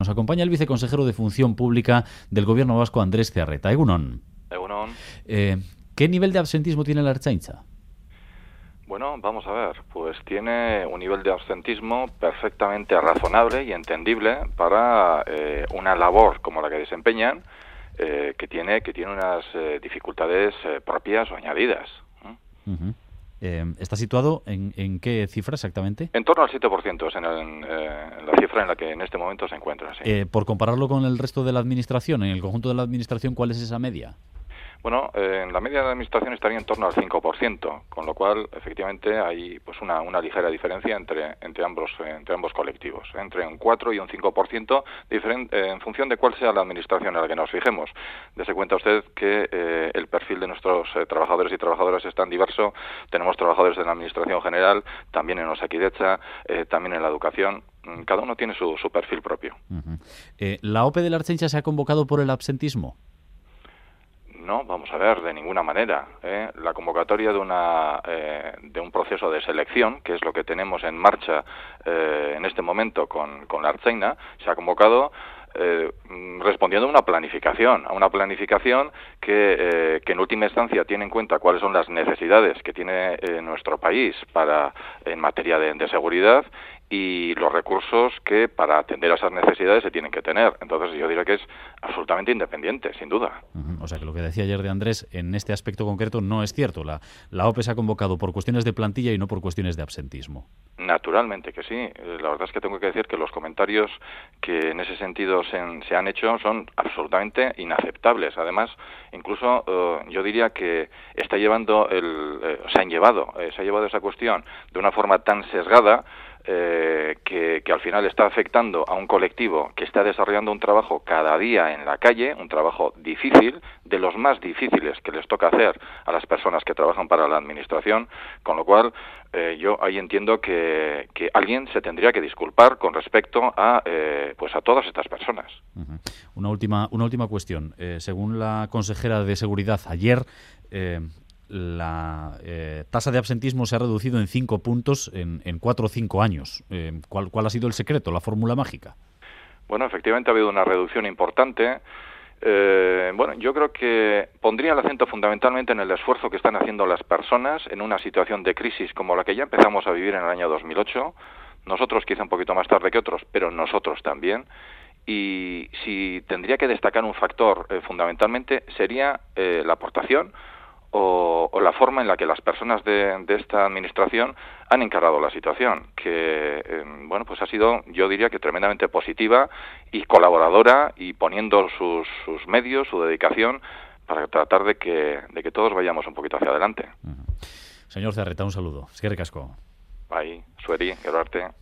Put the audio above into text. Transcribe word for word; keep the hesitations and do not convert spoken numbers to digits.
Nos acompaña el viceconsejero de Función Pública del Gobierno vasco, Andrés Zearreta. Egunon. Egunon. Eh, ¿Qué nivel de absentismo tiene la Ertzaintza? Bueno, vamos a ver, pues tiene un nivel de absentismo perfectamente razonable y entendible para eh, una labor como la que desempeñan, eh, que tiene que tiene unas eh, dificultades eh, propias o añadidas. ¿Mm? Uh-huh. Eh, ¿Está situado en, en qué cifra exactamente? En torno al siete por ciento es en, el, en, eh, en la cifra en la que en este momento se encuentra. Sí. Eh, por compararlo con el resto de la administración, en el conjunto de la administración, ¿cuál es esa media? Bueno, eh, en la media de la administración estaría en torno al cinco por ciento, con lo cual, efectivamente, hay pues una, una ligera diferencia entre entre ambos eh, entre ambos colectivos, entre un cuatro y un cinco por ciento, diferente, eh, en función de cuál sea la administración en la que nos fijemos. Dese cuenta usted que eh, el perfil de nuestros eh, trabajadores y trabajadoras es tan diverso. Tenemos trabajadores en la administración general, también en Osakidetza, eh, también en la educación. Cada uno tiene su, su perfil propio. Uh-huh. Eh, ¿La O P de la Ertzaintza se ha convocado por el absentismo? No, vamos a ver, de ninguna manera. ¿eh? La convocatoria de una eh, de un proceso de selección, que es lo que tenemos en marcha eh, en este momento con, con la Ertzaintza, se ha convocado eh, respondiendo a una planificación, a una planificación que, eh, que en última instancia tiene en cuenta cuáles son las necesidades que tiene eh, nuestro país para en materia de, de seguridad y los recursos que para atender a esas necesidades se tienen que tener. Entonces yo diría que es absolutamente independiente, sin duda. Uh-huh. O sea que lo que decía ayer de Andrés, en este aspecto concreto no es cierto. La, la O P se ha convocado por cuestiones de plantilla y no por cuestiones de absentismo. Naturalmente que sí. La verdad es que tengo que decir que los comentarios que en ese sentido se, se han hecho son absolutamente inaceptables. Además, incluso uh, yo diría que está llevando el, eh, se han llevado, eh, se ha llevado esa cuestión de una forma tan sesgada Eh, que, que al final está afectando a un colectivo que está desarrollando un trabajo cada día en la calle, un trabajo difícil, de los más difíciles que les toca hacer a las personas que trabajan para la administración, con lo cual eh, yo ahí entiendo que, que alguien se tendría que disculpar con respecto a eh, pues a todas estas personas. Uh-huh. Una última, una última cuestión. Eh, según la consejera de Seguridad ayer, eh, la eh, tasa de absentismo se ha reducido en cinco puntos en, en cuatro o cinco años. Eh, ¿cuál, ¿Cuál ha sido el secreto, la fórmula mágica? Bueno, efectivamente ha habido una reducción importante. Eh, bueno, yo creo que pondría el acento fundamentalmente en el esfuerzo que están haciendo las personas en una situación de crisis como la que ya empezamos a vivir en el año dos mil ocho. Nosotros quizá un poquito más tarde que otros, pero nosotros también. Y si tendría que destacar un factor eh, fundamentalmente sería eh, la aportación O, o la forma en la que las personas de, de esta administración han encarado la situación, que eh, bueno, pues ha sido, yo diría que tremendamente positiva y colaboradora y poniendo sus, sus medios, su dedicación para tratar de que, de que todos vayamos un poquito hacia adelante. Uh-huh. Señor Zearreta, un saludo. Eskerrik asko. Bai, zueri, gero arte.